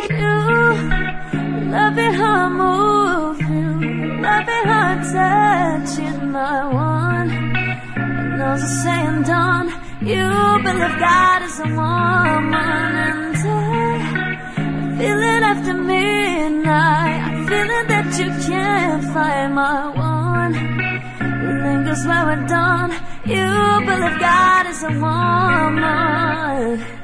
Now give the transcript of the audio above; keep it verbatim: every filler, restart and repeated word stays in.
You love it how I move you, love it how I touch you, my one. And those are saying done. You believe God is a woman, and I feel it after midnight. I feel it that you can't find my one. Lingers where we're done. You believe God is a woman.